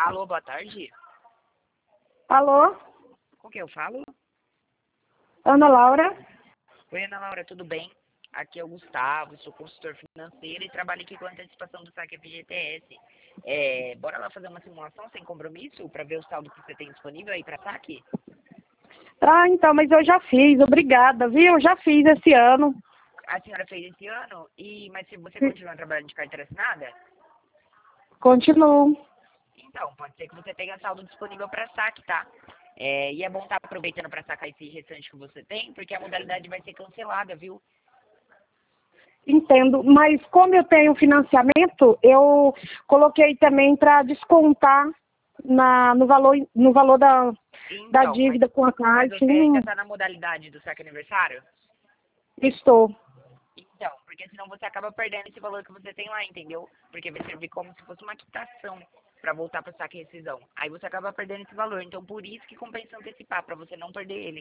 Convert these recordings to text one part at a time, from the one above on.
Alô, boa tarde. Alô? Com quem eu falo? Ana Laura? Oi, Ana Laura, tudo bem? Aqui é o Gustavo, sou consultor financeiro e trabalho aqui com a antecipação do saque FGTS. Bora lá fazer uma simulação sem compromisso para ver o saldo que você tem disponível aí para saque? Ah, então, mas eu já fiz, obrigada, viu? Eu já fiz esse ano. A senhora fez esse ano, mas se você continuar trabalhando de carteira assinada, Continuo. então pode ser que você tenha saldo disponível para saque, tá? E é bom estar aproveitando para sacar esse restante que você tem, porque a modalidade vai ser cancelada, viu? Entendo, mas como eu tenho financiamento, eu coloquei também para descontar no valor da Então, dívida com a mas Caixa. você ainda está na modalidade do saque aniversário? Estou. Então, porque senão você acaba perdendo esse valor que você tem lá, entendeu? Porque vai servir como se fosse uma quitação para voltar para o saque e rescisão. Aí você acaba perdendo esse valor. Então, por isso que compensa antecipar, para você não perder ele.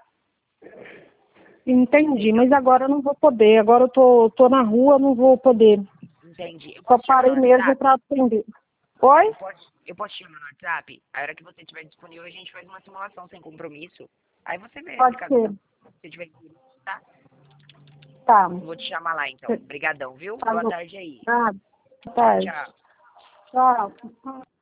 Entendi, mas agora eu não vou poder. Agora eu tô na rua, não vou poder. Entendi. Eu Só posso te chamar parei no mesmo WhatsApp? para atender. Oi? Eu posso te chamar no WhatsApp? A hora que você estiver disponível, a gente faz uma simulação sem compromisso. Aí você vê, se Pode caso ser. você tiver... Tá? Tá. Vou te chamar lá, então. Obrigadão, viu? Tá Boa bom. tarde aí. Ah, boa Tchau, tarde. tchau. Tchau.